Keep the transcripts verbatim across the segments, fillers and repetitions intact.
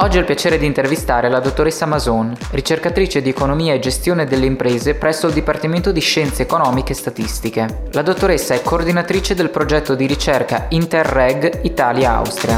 Oggi ho il piacere di intervistare la dottoressa Mason, ricercatrice di economia e gestione delle imprese presso il Dipartimento di Scienze Economiche e Statistiche. La dottoressa è coordinatrice del progetto di ricerca Interreg Italia-Austria.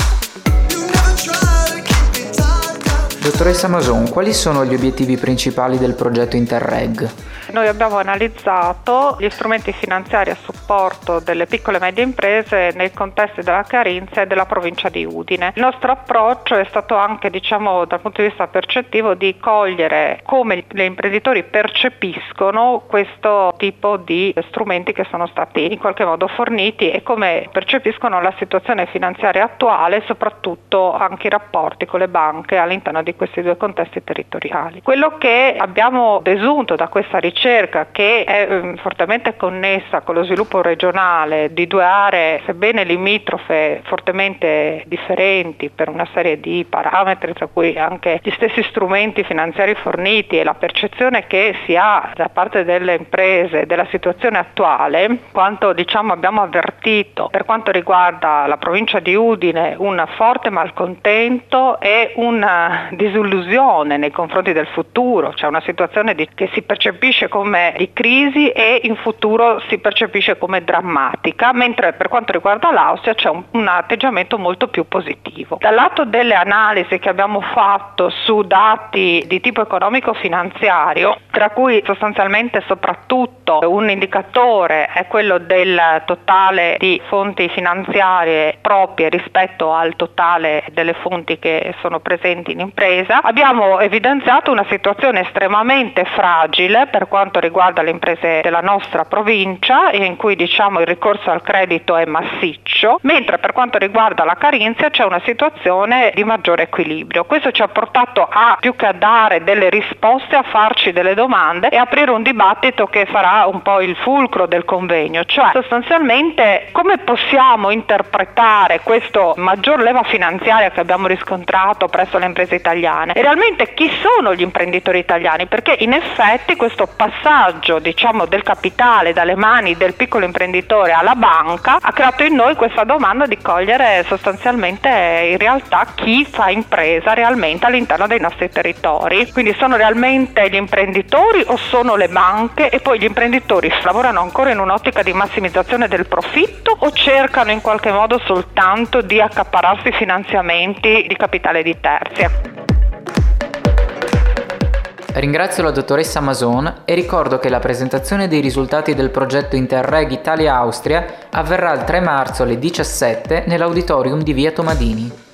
Dottoressa Mason, quali sono gli obiettivi principali del progetto Interreg? Noi abbiamo analizzato gli strumenti finanziari a supporto delle piccole e medie imprese nel contesto della Carinzia e della provincia di Udine. Il nostro approccio è stato anche, diciamo, dal punto di vista percettivo, di cogliere come gli imprenditori percepiscono questo tipo di strumenti che sono stati in qualche modo forniti e come percepiscono la situazione finanziaria attuale, soprattutto anche i rapporti con le banche all'interno di questi due contesti territoriali. Quello che abbiamo desunto da questa ricerca ricerca che è eh, fortemente connessa con lo sviluppo regionale di due aree, sebbene limitrofe, fortemente differenti per una serie di parametri, tra cui anche gli stessi strumenti finanziari forniti e la percezione che si ha da parte delle imprese della situazione attuale, quanto diciamo abbiamo avvertito per quanto riguarda la provincia di Udine un forte malcontento e una disillusione nei confronti del futuro, cioè una situazione di, che si percepisce come di crisi e in futuro si percepisce come drammatica, mentre per quanto riguarda l'Austria c'è un, un atteggiamento molto più positivo. Dal lato delle analisi che abbiamo fatto su dati di tipo economico-finanziario, tra cui sostanzialmente soprattutto un indicatore è quello del totale di fonti finanziarie proprie rispetto al totale delle fonti che sono presenti in impresa, abbiamo evidenziato una situazione estremamente fragile per quanto riguarda le imprese della nostra provincia, in cui diciamo il ricorso al credito è massiccio, mentre per quanto riguarda la Carinzia c'è una situazione di maggiore equilibrio. Questo ci ha portato a, più che a dare delle risposte, a farci delle domande e aprire un dibattito che sarà un po' il fulcro del convegno, cioè sostanzialmente come possiamo interpretare questo maggior leva finanziaria che abbiamo riscontrato presso le imprese italiane e realmente chi sono gli imprenditori italiani, perché in effetti questo passaggio diciamo del capitale dalle mani del piccolo imprenditore alla banca ha creato in noi questa domanda di cogliere sostanzialmente in realtà chi fa impresa realmente all'interno dei nostri territori, quindi sono realmente gli imprenditori o sono le banche, e poi gli imprenditori lavorano ancora in un'ottica di massimizzazione del profitto o cercano in qualche modo soltanto di accaparrarsi finanziamenti di capitale di terzi. Ringrazio la dottoressa Mason e ricordo che la presentazione dei risultati del progetto Interreg Italia-Austria avverrà il tre marzo alle diciassette nell'auditorium di Via Tomadini.